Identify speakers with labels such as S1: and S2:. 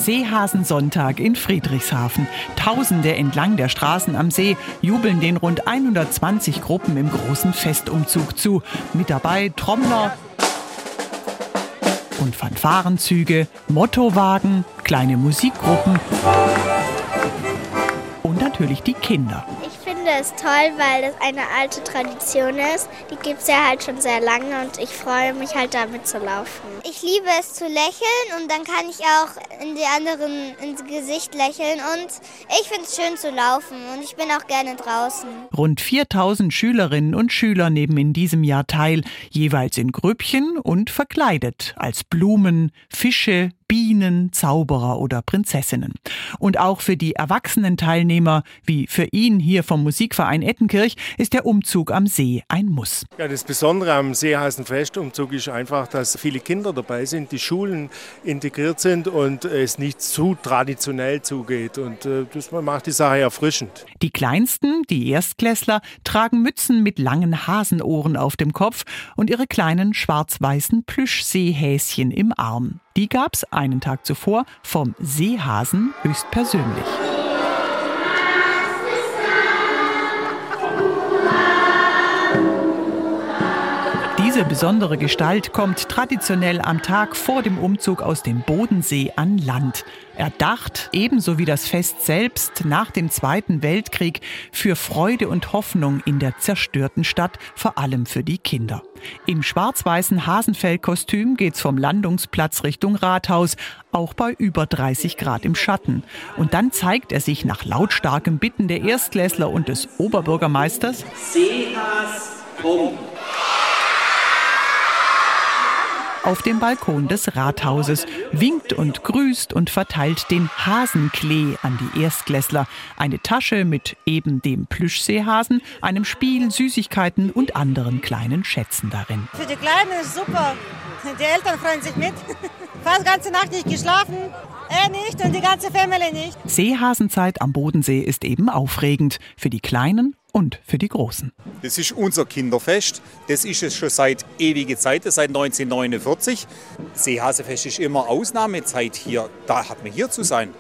S1: Seehasensonntag in Friedrichshafen. Tausende entlang der Straßen am See jubeln den rund 120 Gruppen im großen Festumzug zu. Mit dabei Trommler und Fanfarenzüge, Mottowagen, kleine Musikgruppen und natürlich die Kinder.
S2: Ich finde es toll, weil das eine alte Tradition ist. Die gibt es ja halt schon sehr lange und ich freue mich halt damit zu laufen. Ich liebe es zu lächeln und dann kann ich auch in die anderen ins Gesicht lächeln und ich finde es schön zu laufen und ich bin auch gerne draußen.
S1: Rund 4000 Schülerinnen und Schüler nehmen in diesem Jahr teil, jeweils in Grüppchen und verkleidet als Blumen, Fische, Bienen, Zauberer oder Prinzessinnen. Und auch für die erwachsenen Teilnehmer, wie für ihn hier vom Musikverein Ettenkirch, ist der Umzug am See ein Muss.
S3: Ja, das Besondere am Seehasenfestumzug ist einfach, dass viele Kinder dabei sind, die Schulen integriert sind und es nicht zu traditionell zugeht. Und das macht die Sache erfrischend.
S1: Die Kleinsten, die Erstklässler, tragen Mützen mit langen Hasenohren auf dem Kopf und ihre kleinen schwarz-weißen Plüschseehäschen im Arm. Die gab's einen Tag zuvor vom Seehasen höchstpersönlich. Diese besondere Gestalt kommt traditionell am Tag vor dem Umzug aus dem Bodensee an Land. Erdacht, ebenso wie das Fest selbst, nach dem Zweiten Weltkrieg für Freude und Hoffnung in der zerstörten Stadt, vor allem für die Kinder. Im schwarz-weißen Hasenfellkostüm geht's vom Landungsplatz Richtung Rathaus, auch bei über 30 Grad im Schatten. Und dann zeigt er sich nach lautstarkem Bitten der Erstklässler und des Oberbürgermeisters
S4: Seehas, komm!
S1: Auf dem Balkon des Rathauses, winkt und grüßt und verteilt den Hasenklee an die Erstklässler. Eine Tasche mit eben dem Plüschseehasen, einem Spiel, Süßigkeiten und anderen kleinen Schätzen darin.
S5: Für die Kleinen ist super. Die Eltern freuen sich mit. Fast die ganze Nacht nicht geschlafen. Er nicht und die ganze Familie nicht.
S1: Seehasenzeit am Bodensee ist eben aufregend. Für die Kleinen und für die Großen.
S6: Das ist unser Kinderfest. Das ist es schon seit ewiger Zeit, seit 1949. Seehasefest ist immer Ausnahmezeit hier. Da hat man hier zu sein.